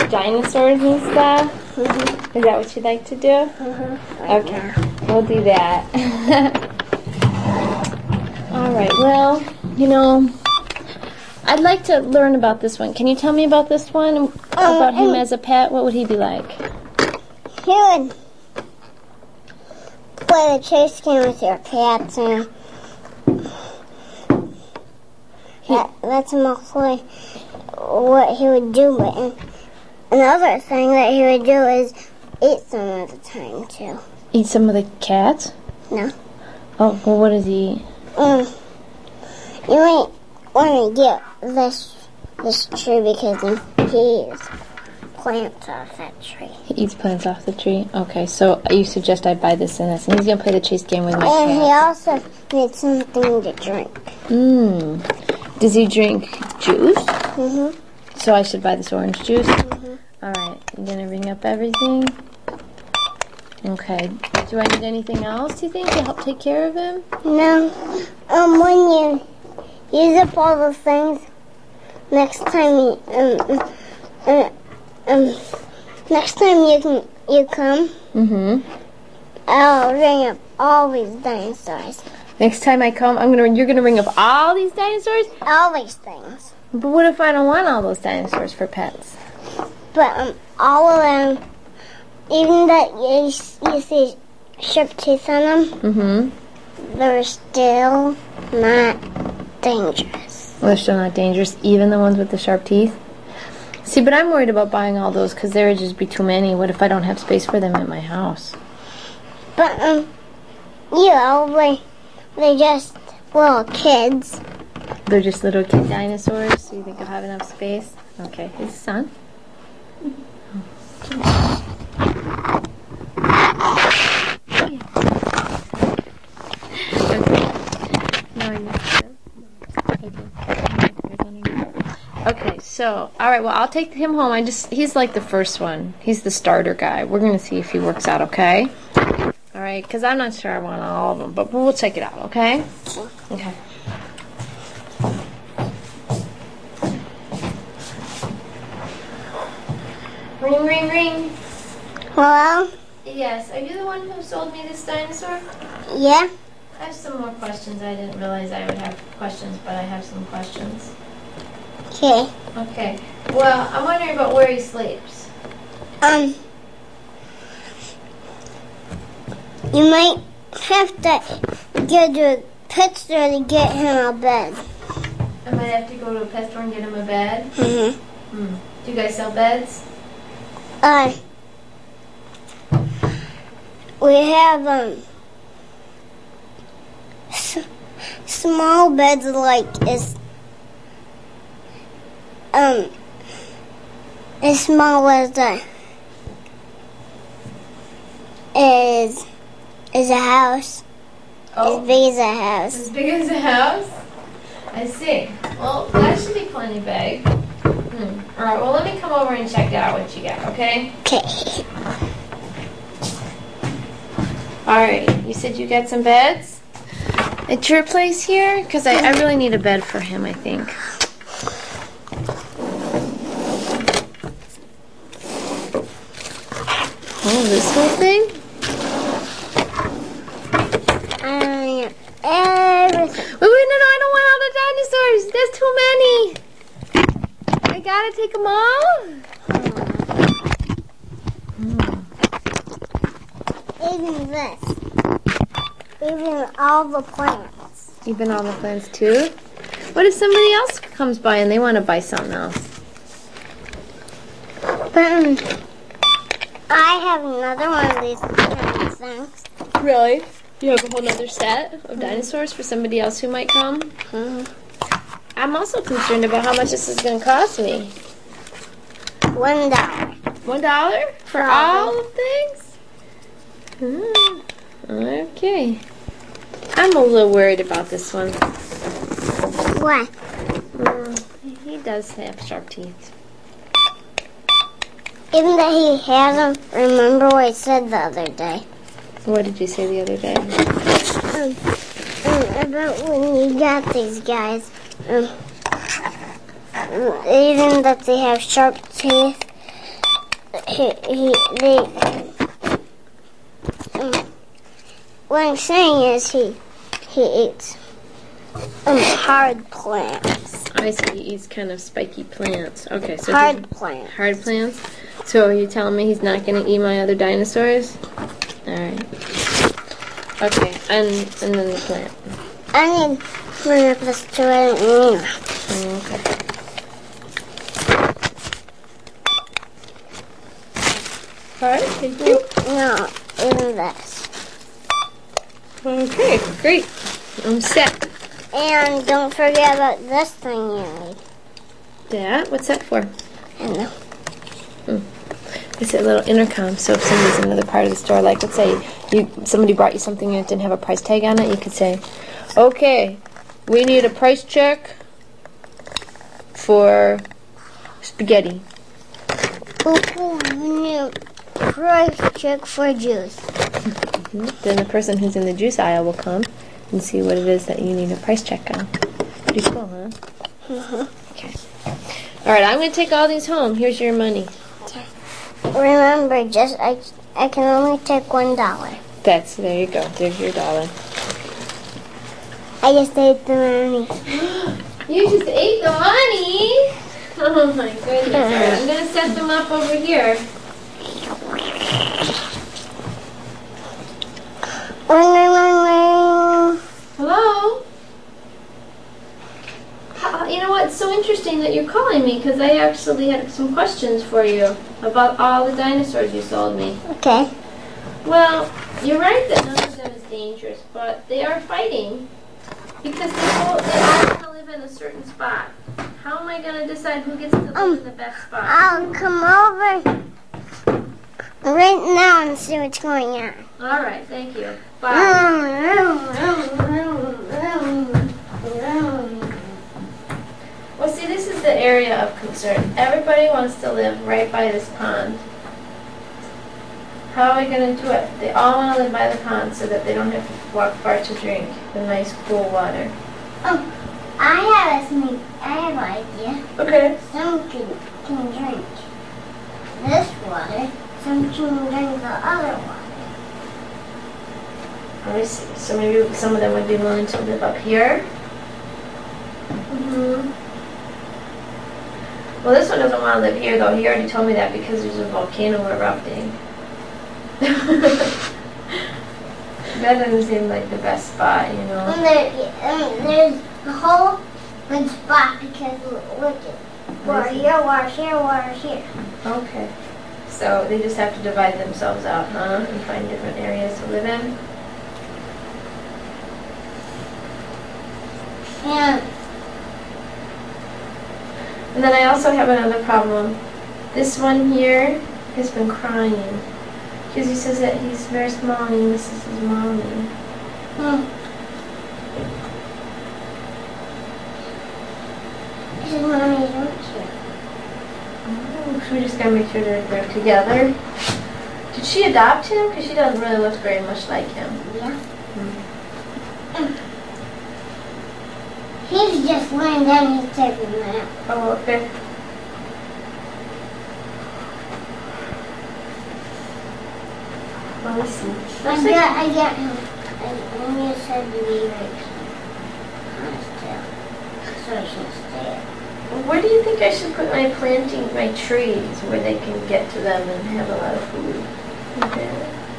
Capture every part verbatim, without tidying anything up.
dinosaurs and stuff? Mm-hmm. Is that what you'd like to do? Mm-hmm. Right okay, now. we'll do that. Alright, well, you know, I'd like to learn about this one. Can you tell me about this one? Um, about him as a pet? What would he be like? He would play the chase game with your cats, and that, that's mostly what he would do. But another thing that he would do is eat some of the time, too. Eat some of the cats? No. Oh, well, what does he eat? Um, you might want to get this this tree because he eats plants off that tree. He eats plants off the tree? Okay, so you suggest I buy this and this, and he's going to play the chase game with my And cat. he also needs something to drink. Mmm. Does he drink juice? Mm-hmm. So I should buy this orange juice? Mm-hmm. Alright, you going to ring up everything? Okay. Do I need anything else, do you think, to help take care of him? No. Um, when you use up all the things, next time you, um, um, um, next time you can, you come, Mm-hmm. I'll ring up all these dinosaurs. Next time I come, I'm gonna. You're gonna ring up all these dinosaurs? All these things. But what if I don't want all those dinosaurs for pets? But, um, all of them, even that you, you see sharp teeth on them, Mm-hmm. they're still not dangerous. Well, they're still not dangerous, even the ones with the sharp teeth? See, but I'm worried about buying all those because there would just be too many. What if I don't have space for them at my house? But, um, you know, they, they just little kids. They're just little kid dinosaurs, so you think I'll have enough space? Okay, his son. Okay, so, alright, well, I'll take him home. I just, he's like the first one. He's the starter guy. We're going to see if he works out, okay? Alright, because I'm not sure I want all of them, but we'll check it out, okay? Okay. Ring, ring, ring. Hello? Yes, are you the one who sold me this dinosaur? Yeah? I have some more questions. I didn't realize I would have questions, but I have some questions. Okay. Okay. Well, I'm wondering about where he sleeps. Um, you might have to go to a pet store to get him a bed. I might have to go to a pet store and get him a bed. Mm-hmm. Hmm. Do you guys sell beds? Uh, we have, um, s small beds like is, um, as small as a, is, is a house. Oh. As big as a house. As big as a house? I see. Well, that should be plenty big. Hmm. Alright, well, let me come over and check out what you got, okay? Okay. Alright, you said you got some beds? At your place here? Because I, I really need a bed for him, I think. Oh, this whole thing? Um, everything. Wait, wait, no, no, I don't want all the dinosaurs. There's too many. I gotta take them all? Even this. Even all the plants. Even all the plants, too? What if somebody else comes by and they want to buy something else? But, um, I have another one of these kind of things. Really? You have a whole other set of dinosaurs for somebody else who might come? Mm-hmm. I'm also concerned about how much this is going to cost me. One dollar. One dollar for all the things? Hmm. Okay. I'm a little worried about this one. What? Mm, he does have sharp teeth. Even that he has them, remember what I said the other day. What did you say the other day? Um, um, about when you got these guys. Um, even that they have sharp teeth, he, he, they, um, what I'm saying is he, he eats um, hard plants. I see. He eats kind of spiky plants. Okay, so Hard he's- plants. hard plants. So are you telling me he's not going to eat my other dinosaurs? All right. Okay, and and then the plant. I mean, we're not supposed to it anymore. Okay. All right. Thank you. No, even this. Okay. Great. I'm set. And don't forget about this thing you need. That. What's that for? I don't know. It's a little intercom, so if somebody's in another part of the store, like let's say you somebody brought you something and it didn't have a price tag on it, you could say, okay, we need a price check for spaghetti. Okay, we need price check for juice. Then the person who's in the juice aisle will come and see what it is that you need a price check on. Pretty cool, huh? Mm-hmm. Okay. All right, I'm going to take all these home. Here's your money. Remember, just I, I can only take one dollar. That's, there you go. There's your dollar. I just ate the money. You just ate the money? Oh my goodness. All right, I'm going to set them up over here. Ring, ring, ring, ring. Hello? How, you know what? It's so interesting that you're calling me because I actually had some questions for you about all the dinosaurs you sold me. Okay. Well, you're right that none of them is dangerous, but they are fighting because they all, they all want to live in a certain spot. How am I going to decide who gets to live Um, in the best spot? I'll come over right now and see what's going on. All right, thank you. Bye. Well, see, this is the area of concern. Everybody wants to live right by this pond. How are we going to do it? They all want to live by the pond so that they don't have to walk far to drink the nice, cool water. Oh, I have a sneak. I have an idea. Okay. Some can, can drink this water. Some can drink the other water. Let me see. So maybe some of them would be willing to live up here. Mm-hmm. Well, this one doesn't want to live here, though. He already told me that because there's a volcano erupting. That doesn't seem like the best spot, you know. And there, um, there's a whole big spot because look at water here, water here, water here. Okay. So they just have to divide themselves out, huh? And find different areas to live in. And And then I also have another problem. This one here has been crying. Because he says that he's very small and he misses his mommy. hmm, his mommy's right here. Oh, so we just gotta make sure that they're together. Did she adopt him? Because she doesn't really look very much like him. Yeah. He's just laying down. He's taking a nap. Oh, okay. Let me see. I Looks got, like, I got him. I only said to be right on his tail, so he should stay. where do you think I should put my planting, my trees, where they can get to them and have a lot of food? Okay.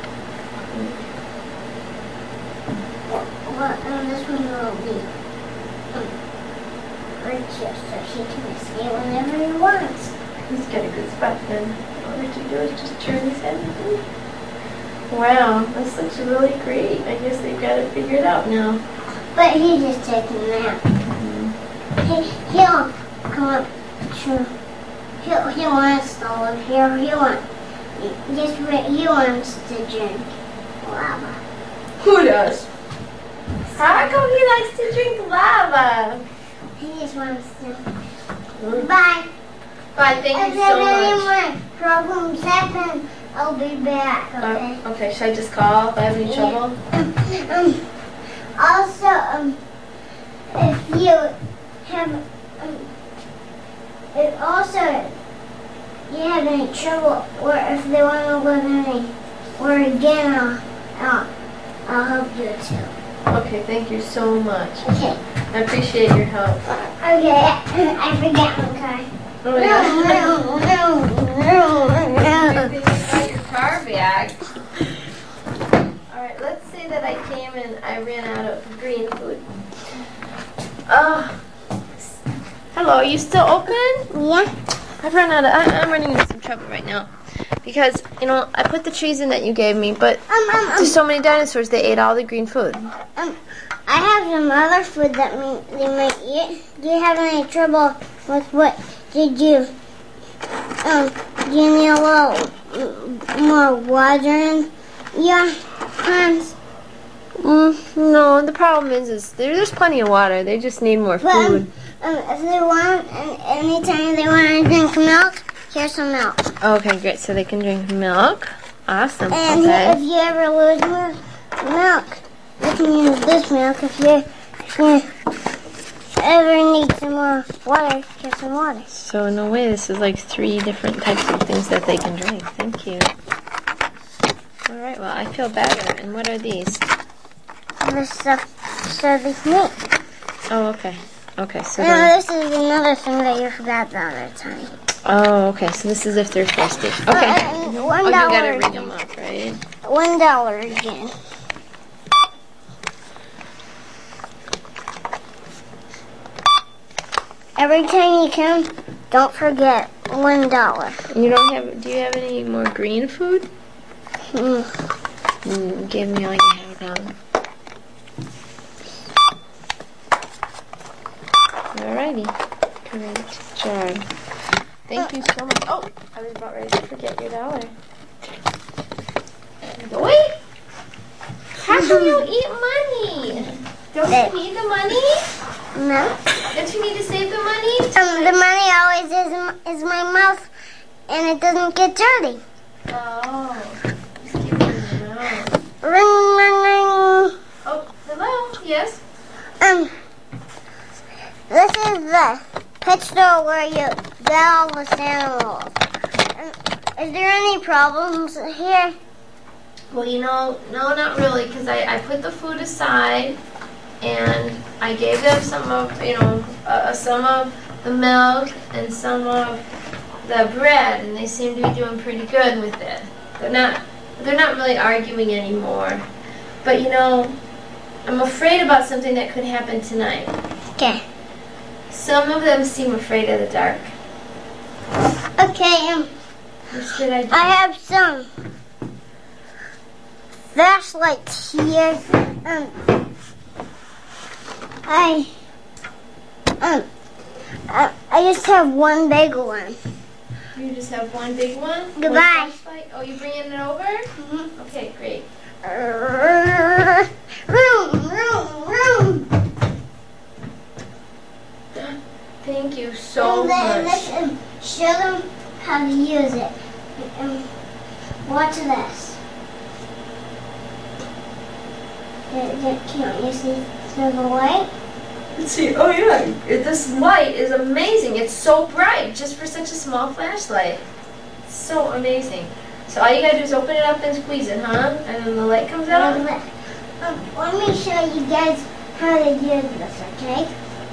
Well, um, this one will be um, right here, so he can escape whenever he wants. He's got a good spot then. All we have to do is just turn his head and food. Wow, this looks really great. I guess they've got it figured out now. But he's just taking a nap. He, he'll come up to, he'll, he wants to live here. He wants, just, re- he wants to drink lava. Who does? How come he likes to drink lava? He just wants to. Bye. Bye, thank If you so there's any much. more problems happen, I'll be back, okay? Uh, okay, should I just call if I have any trouble? Um, also, um, if you have, um, it also, you have any trouble, or if they want to live anywhere again, I'll, I'll, I'll help you too. Okay, thank you so much. Okay. I appreciate your help. Okay, I forget my car. Oh my No, God. no, no, no, You think you got your car back. Alright, let's say that I came and I ran out of green food. Uh, hello, are you still open? Yeah. I've run out of, I, I'm running into some trouble right now. Because, you know, I put the trees in that you gave me, but Um, um, um, there's so many dinosaurs, they ate all the green food. um, I have some other food that may, they might eat. Do you have any trouble with what did you, um, do you need a little mm, more water in your hands? Mm, no, the problem is, is there, there's plenty of water. They just need more But, um, food. um, if they want, and anytime they want to drink milk, here's some milk. Okay, great. So they can drink milk. Awesome. And Okay. if you ever lose milk, milk, you can use this milk. If you, if you ever need some more water, here's some water. So in a way, this is like three different types of things that they can drink. Thank you. All right. Well, I feel better. And what are these? This stuff so they can eat. Oh, okay. Okay. So. No, then- this is another thing that you forgot the other time. Oh, okay. So this is if they're thirsty. Okay. Uh, Oh, one you gotta dollar ring again. them up, right? One dollar again. Every time you come, don't forget one dollar. You don't have? Do you have any more green food? Mm. Mm, give me all you have now. Alrighty. Great job. Thank you so much. Oh, I was about ready to forget your dollar. Wait! How come you eat money? Don't you need the money? No. Don't you need to save the money? Um, the money always is in, is my mouth, and it doesn't get dirty. Oh. Just keep it in your mouth. Ring, ring, ring. Oh, hello? Yes? Um, this is the pet store where you get all the animals. Um, is there any problems here? Well, you know, no, not really, because I, I put the food aside, and I gave them some of, you know, uh, some of the milk and some of the bread, and they seem to be doing pretty good with it. They're not, they're not really arguing anymore. But you know, I'm afraid about something that could happen tonight. Okay. Some of them seem afraid of the dark. Okay, um, What should I do? I have some flashlights here. Um, I, um, I, I just have one big one. You just have one big one? One Goodbye. flashlight? Oh, you bringing it over? Mm-hmm. Okay, great. Room, room, room. Thank you so and then much. let's um, show them how to use it. Um, watch this. Can't you see through the light? Let's see. Oh yeah, it, this light is amazing. It's so bright, just for such a small flashlight. It's so amazing. So all you gotta do is open it up and squeeze it, huh? And then the light comes out. Um, let me show you guys how to use this, okay?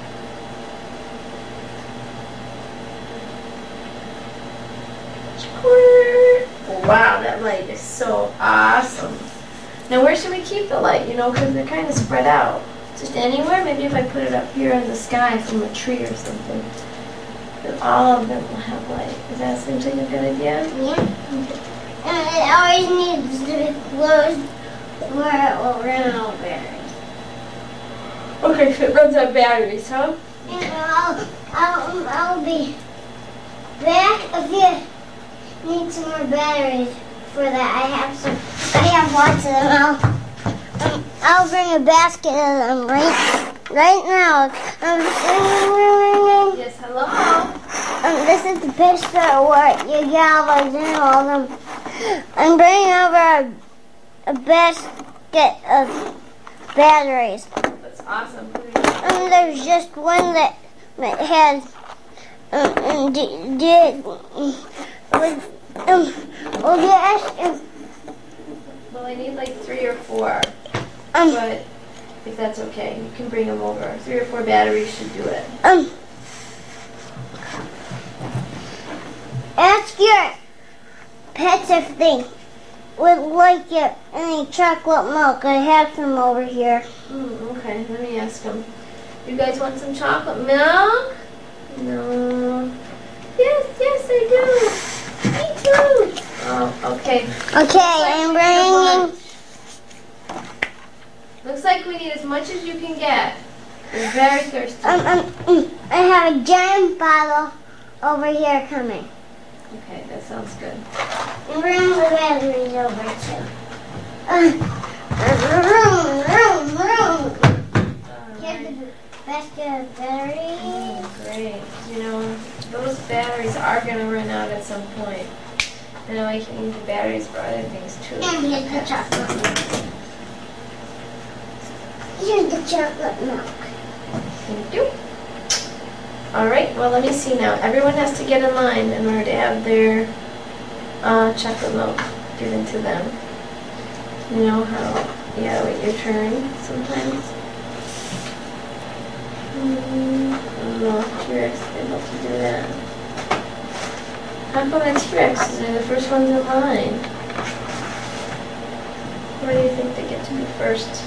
Wow, that light is so awesome. Now where should we keep the light? You know, because they're kind of spread out. Just anywhere? Maybe if I put it up here in the sky from a tree or something. Then all of them will have light. Does that seem like a good idea? Yeah. And it always needs to be closed where it will run out of battery. Okay, so it runs on batteries, huh? And I'll, I'll, I'll be back if you need some more batteries for that. I have some, I have lots of them. I'll, um, I'll bring a basket of them right, right now. Um, Yes, hello? um, this is the pit store where you get all those animals. Um, I'm bringing over a, a basket of batteries. That's awesome. Um, there's just one that, that has um, um, d- d- with, um, oh yes, um, Well, I need like three or four, um, but if that's okay, you can bring them over. Three or four batteries should do it. um, ask your pets if they would like it, any chocolate milk. I have some over here. Mm, okay, let me ask them. You guys want some chocolate milk? No. Yes, yes, I do. Me too. Oh, okay. Okay, I'm bringing. Looks like we need as much as you can get. We're very thirsty. Um, um, mm, I have a giant bottle over here coming. Okay, that sounds good. I'm bringing the batteries over too. Uh, room, room, room. Here's the basket of batteries. Oh, great. You know, those batteries are going to run out at some point. I know I can use the batteries for other things too. And here's the chocolate milk. Here's the chocolate milk. Thank you. All right, well, let me see now. Everyone has to get in line in order to have their uh, chocolate milk given to them. You know how, yeah, wait your turn sometimes. Mm, I don't know if T-Rex is able to do that. How come the T-Rexes are the first ones in line? What do you think they get to be first?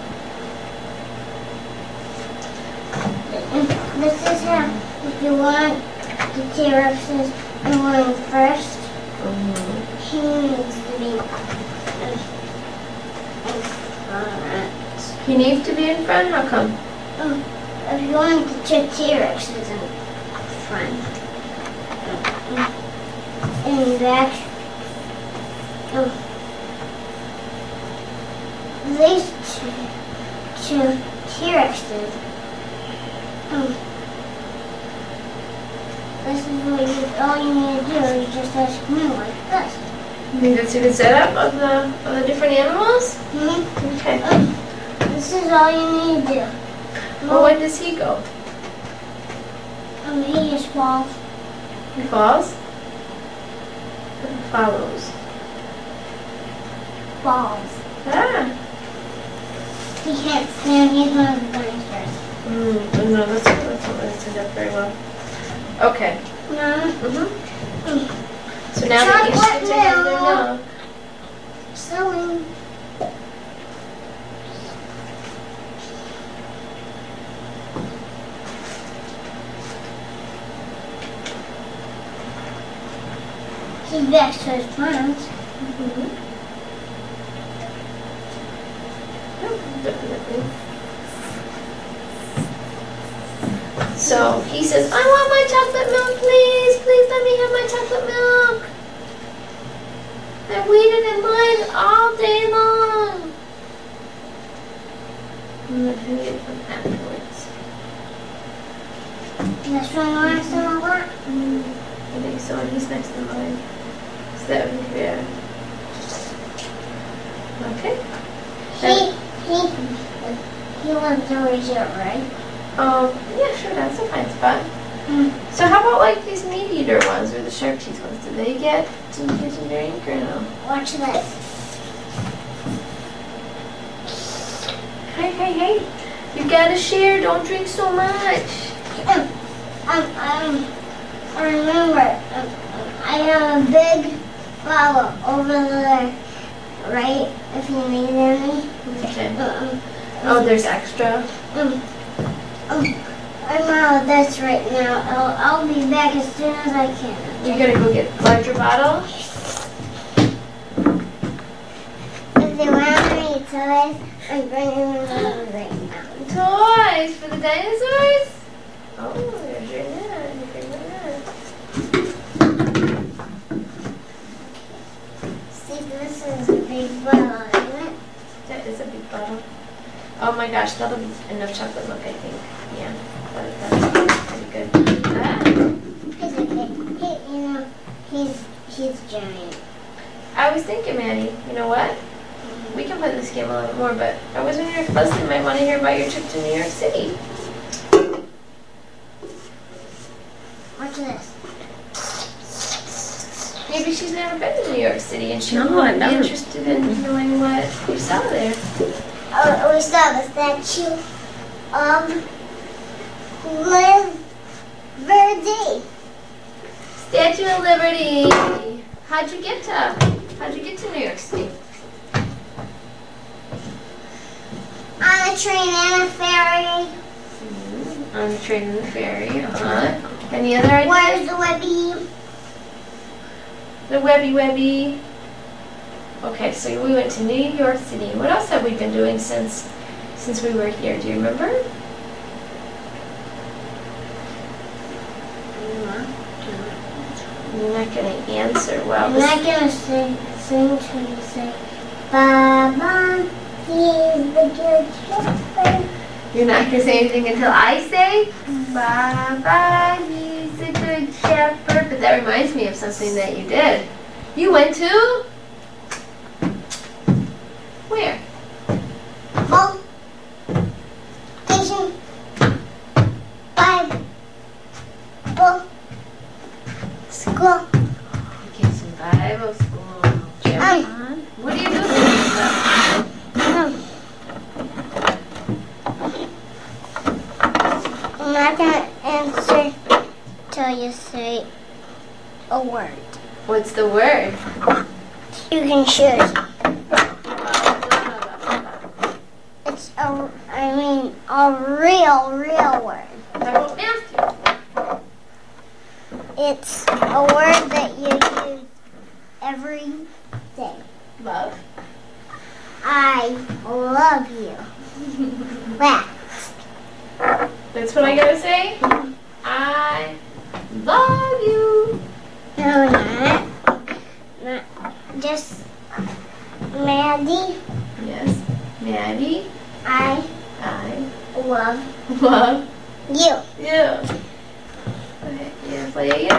This is how, if you want the T-Rexes in line first, Mm-hmm. he needs to be in front. He needs to be in front? How come? Um, if you want the two T-Rexes in front, in back, um, these two, two T-Rexes, um, this is what you, all you need to do is just ask me like this. You think that's a good setup of the of the different animals? Mm-hmm. Okay. Um, this is all you need to do. Well, when does he go? Um, he just falls. He falls? Or he follows? Falls. Ah. He can't stand. He's one of the dinosaurs. Mm, no, that's not, that's not really turned out very well. Okay. No. Mm-hmm. So now they each get to have their milk. Sewing. He's back to his plant. Mm-hmm. Definitely. So he says, I want my chocolate milk, please. Please let me have my chocolate milk. I waited in line all day long. I'm not going to get them afterwards. This one wants to know what? Mm, I think so, and he's next in line. So that would be fair. Okay. He, he, he lives over here, right? Um, yeah, sure, that's a fine spot. Mm. So how about like these meat eater ones or the shark teeth ones? Do they get to get some drink or no? Watch this. Hey, hey, hey! You gotta share. Don't drink so much. Um, um, um, I remember, um, I have a big bottle over there, right? If you need any. Okay. Um, Oh, there's extra. um, um, I'm out of this right now. I'll, I'll be back as soon as I can. You gotta go get larger bottle. If they want any toys, I'm bringing them over right now. Toys for the dinosaurs. Oh, there's your net. You can bring that. See, this is a big bottle, isn't it? That is a big bottle. Oh my gosh, that'll be enough chocolate milk, I think. Yeah, that, that's pretty good. Ah. It's okay. He, you know, he's he's giant. I was thinking, Maddie, you know what? We can play this game a little more, but I was wondering if Leslie might want to hear about your trip to New York City. Watch this. Maybe she's never been to New York City and she'll No, I've be never- interested in knowing what we saw there. Oh, we saw the statue of Liberty. Statue of Liberty. How'd you get to How'd you get to New York City? On a train and a ferry. On the train and the ferry. Uh-huh. Any other ideas? Where's the Webby? The Webby Webby. Okay, so we went to New York City. What else have we been doing since since we were here? Do you remember? You're not going to answer well. I'm This- not gonna sing, sing till you say, Baba, he is the good shepherd. You're not going to say anything until I say, Baba, he's a good shepherd. But that reminds me of something that you did. You went to? Where? Home. Station. Bible. School. You get some Bible school. Um, What do you do for yourself? um, I'm not gonna answer till you say a word. What's the word? You can choose. It's a, I mean, a real, real word. How about Matthew? It's a word that you use every day. Love. I love you. That. That's what I gotta say? I love you. No, not. Not just Maddie. Yes. Maddie, I I love love you. you. Okay, yeah, play again.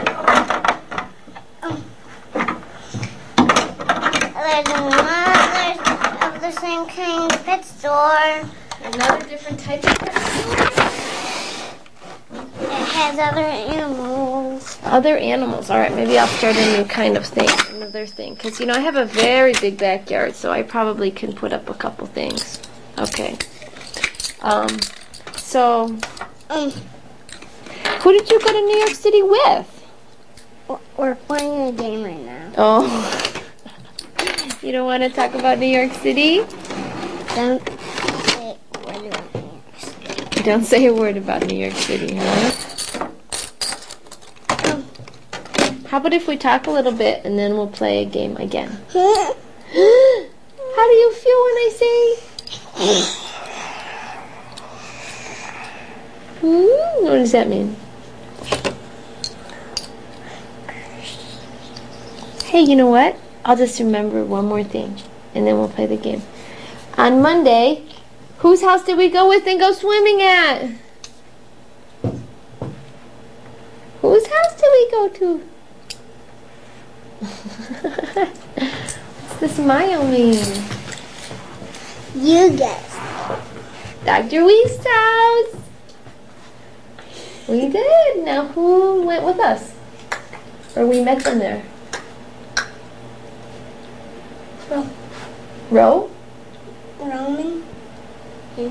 There's another of the same kind of pet store. Another different type of person. It has other animals. Other animals. All right, maybe I'll start a new kind of thing, another thing. Because, you know, I have a very big backyard, so I probably can put up a couple things. Okay. Um, so, Um, who did you go to New York City with? we're playing a game right now. Oh. You don't want to talk about New York City? Don't say what do I Don't say a word about New York City, huh? How about if we talk a little bit and then we'll play a game again? How do you feel when I say? Hmm? What does that mean? Hey, you know what? I'll just remember one more thing and then we'll play the game. On Monday, whose house did we go with and go swimming at? Whose house did we go to? What's the smile mean? You guess. Doctor Weest's house. We did. Now who went with us? Or we met them there? Ro. Ro? Roman and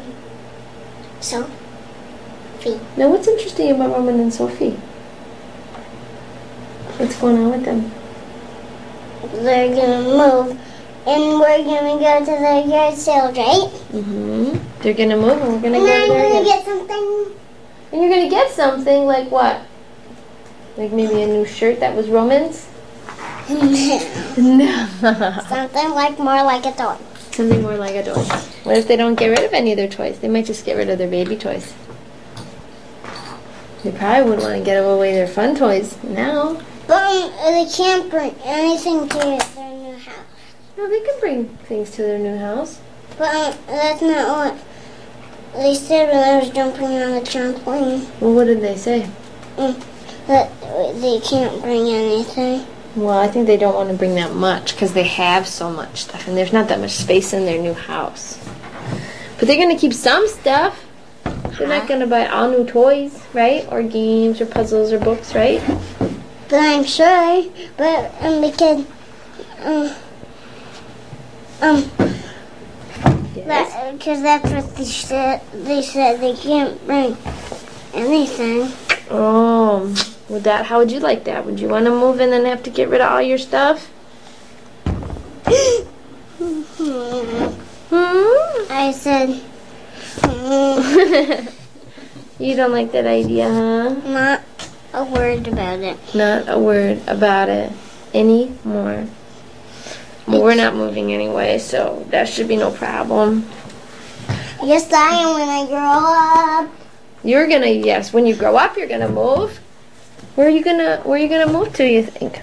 Sophie. Now what's interesting about Roman and Sophie? What's going on with them? They're gonna move, and we're gonna go to the yard sale, right? Mm-hmm. They're gonna move and we're gonna And go I'm there. gonna yes. get something. And you're gonna get something like what? Like maybe a new shirt that was Roman's? No. Something like more like a toy. Something more like a toy. What if they don't get rid of any of their toys? They might just get rid of their baby toys. They probably wouldn't want to get away their fun toys now. But um, they can't bring anything to their new house. No, they can bring things to their new house. But um, that's not what they said when I was jumping on the trampoline. Well, what did they say? Mm, that they can't bring anything. Well, I think they don't want to bring that much because they have so much stuff and there's not that much space in their new house. But they're going to keep some stuff. They're not going to buy all new toys, right? Or games or puzzles or books, right? But but I'm sure. But um, because um, um, Yes. because that, that's what they said. They said they can't bring anything. Oh, would that? How would you like that? Would you want to move and then have to get rid of all your stuff? Hmm? I said, You don't like that idea, huh? not a word about it. Not a word about it anymore. Well, we're not moving anyway, so that should be no problem. Yes, I am when I grow up. You're gonna, yes, when you grow up, you're gonna move. Where are you gonna, where are you gonna move to, you think?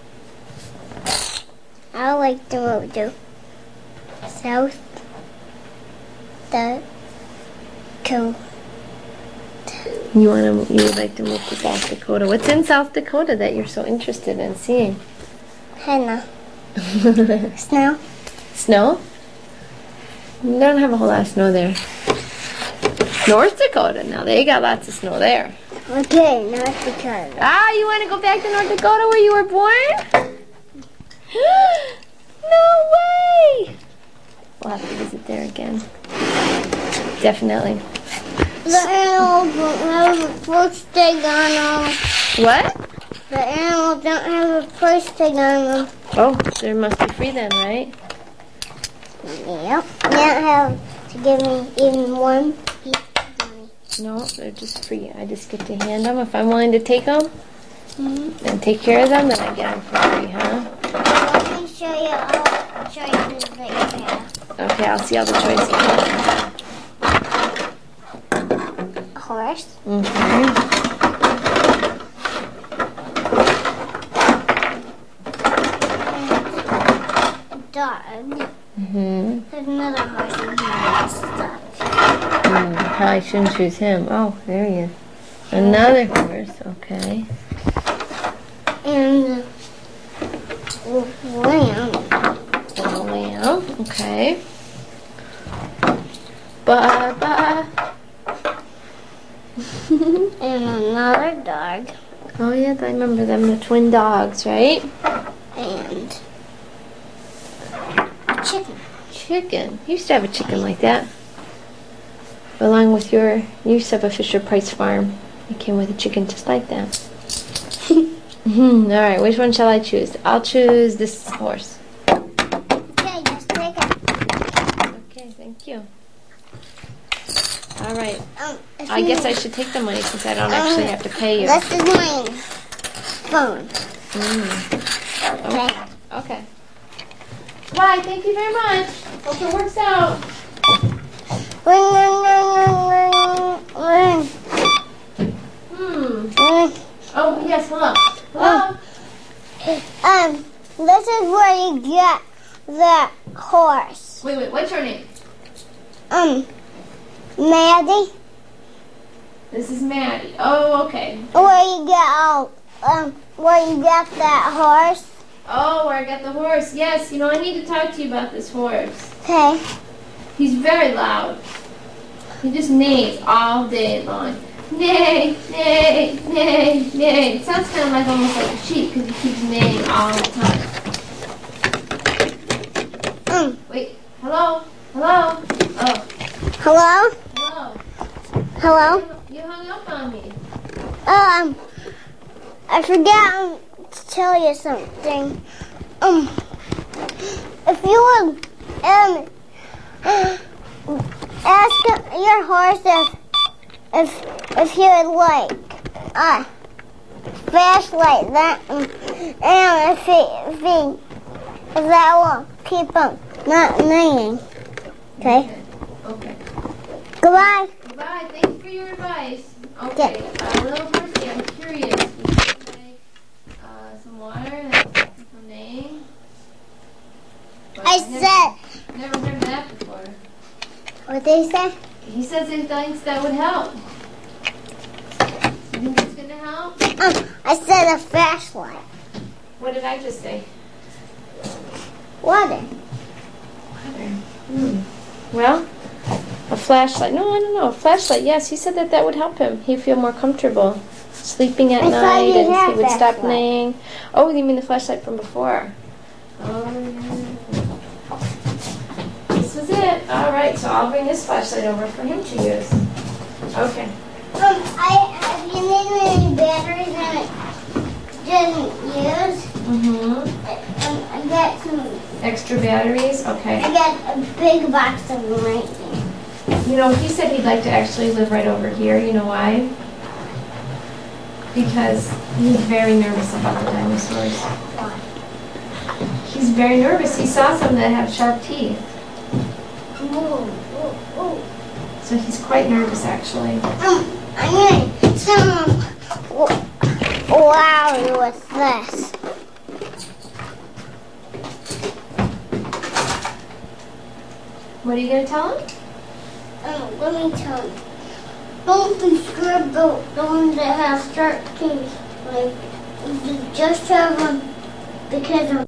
I would like to move to South Dakota. You wanna, you would like to move to South Dakota. What's in South Dakota that you're so interested in seeing? Henna. Snow. Snow? You don't have a whole lot of snow there. North Dakota, now they got lots of snow there. Okay, North Dakota. Ah, you want to go back to North Dakota where you were born? No way! We'll have to visit there again. Definitely. The animals don't have a price tag on them. What? The animals don't have a price tag on them. Oh, there must be free then, right? Yep. You don't have to give me even one piece of money. No, they're just free. I just get to hand them. If I'm willing to take them Mm-hmm. and take care of them, then I get them for free, huh? Let me show you all the choices that you have. Okay, I'll see all the choices. A horse. Mm-hmm. Dog. Mm-hmm. There's another horse in here that's stuck. Mm, probably shouldn't choose him. Oh, there he is. Another horse, okay. And the lamb. And a lamb, okay. Bye-bye. And another dog. Oh, yes, I remember them, the twin dogs, right? And a chicken. Chicken. You used to have a chicken like that. Along with your, you used to have a Fisher Price farm. It came with a chicken just like that. All right, which one shall I choose? I'll choose this horse. Okay, just take it. Okay, thank you. All right. Um, if I you- guess I should take the money since I don't actually have to pay you. This is my phone. Mm. Okay. Okay. Bye, thank you very much. Hope it works out. Ring, ring, ring, ring, ring, Hmm. ring. Oh, yes, hello. Hello? Um, this is where you get the horse. Wait, wait, what's your name? Um, Maddie, This is Maddie. Oh, okay. where you get out, um, where you get that horse. Oh, where I got the horse. Yes, you know, I need to talk to you about this horse. Okay. He's very loud. He just neighs all day long. Neigh, neigh, neigh, neigh. It sounds kind of like almost like a sheep because he keeps neighing all the time. Um, Wait, hello? Hello? Oh, hello? hello. Hello? You hung up on me. Um, I forgot um, to tell you something. Um, if you would, um, ask your horse if, if, if he would like a flashlight, that, um, and if he, if he, if that will keep him not neighing. Okay? Okay. Goodbye. Goodbye. Thank you for your advice. Okay. Uh, little Percy, I'm curious. Would you like uh, some water and some name? I said, Never heard of that before. what did he say? He says he thinks that would help. You think it's going to help? Um, I said a flashlight. What did I just say? Water. Water. Hmm. Well, a flashlight. No, I don't know. A flashlight, yes. He said that that would help him. He'd feel more comfortable. sleeping at I thought night, you and had he would stop flashlight. neighing. Oh, you mean the flashlight from before? Oh, yeah. This was it. All right, so I'll bring this flashlight over for him to use. Okay. Um, I have you need any batteries that it doesn't use? Mm-hmm. Um, I got some. Extra batteries? Okay. I got a big box of them right there. You know, he said he'd like to actually live right over here. You know why? Because he's very nervous about the dinosaurs. Why? He's very nervous. He saw some that have sharp teeth. Ooh, ooh, ooh. So he's quite nervous, actually. Um, I need some. Wow, what's this? What are you going to tell him? Um, let me tell you. Don't be scared about the ones that have sharp teeth. Like, you just have them because of